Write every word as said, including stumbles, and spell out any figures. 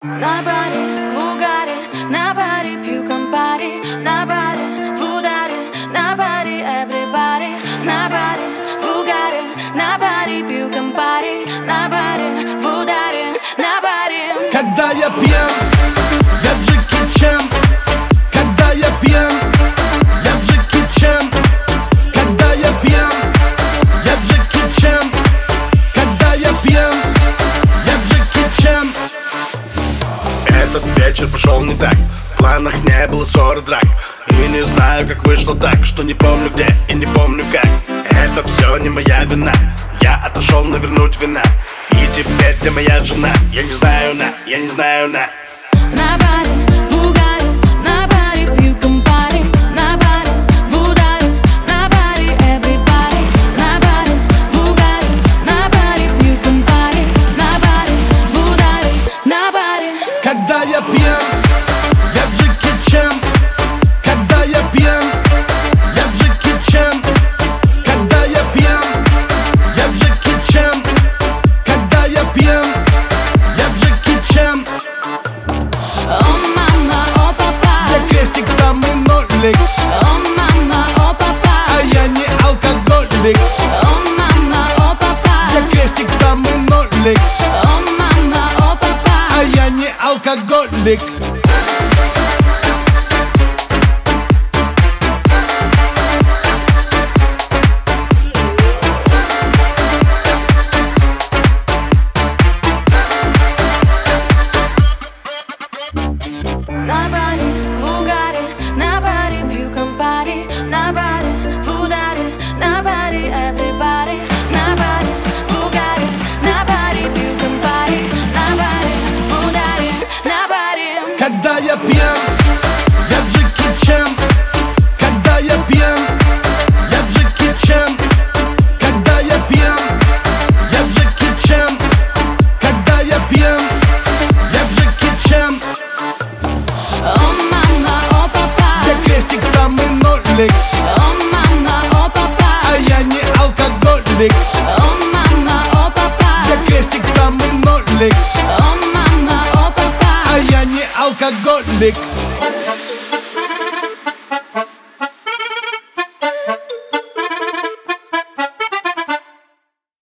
На баре, в угаре, на баре пью кампари. На баре, в ударе, на баре everybody. На баре, в угаре, на баре пью кампари. На баре, в ударе, на баре. Когда я пьян, я Джеки Чан. Когда я пьян, я Джеки Чан. Когда я пьян, я Джеки Чан. Когда я пьян, я Джеки Чан. Этот вечер прошел не так, в планах не было ссоры, драк. И не знаю, как вышло так, что не помню где и не помню как. Это все не моя вина, я отошел навернуть вина. И теперь ты моя жена, я не знаю на, я не знаю на. На баре, в угаре, на баре пью кампари. На баре, в ударе, на баре everybody. На баре, в угаре, на баре пью кампари. На баре, в ударе, на баре. Когда я пьян, я Джеки Чан. Когда я пьян, я Джеки Чан. Когда я пьян, я Джеки Чан. Когда я пьян, я Джеки Чан. О мама, о папа, Я крестик, там и нолик. о мама, о папа, А я не алкоголик. о мама, о папа, Я крестик, там и нолик. о мама, о папа. А я не алкоголик. На баре, в угаре, на баре пью кампари. На баре, в ударе, на баре everybody. На баре, в угаре, на баре пью кампари. На баре, в ударе, на баре. Когда я пьян, я Джеки Чан. Когда я пьян, я Джеки Чан. Когда я пьян, я Джеки Чан. Когда я пьян, я Джеки Чан. О мама, о папа, Я крестик, там и нолик. о мама, о папа, А я не алкоголик. о мама, о папа, Я крестик, там и нолик. о мама, о папа. А я не алкоголик.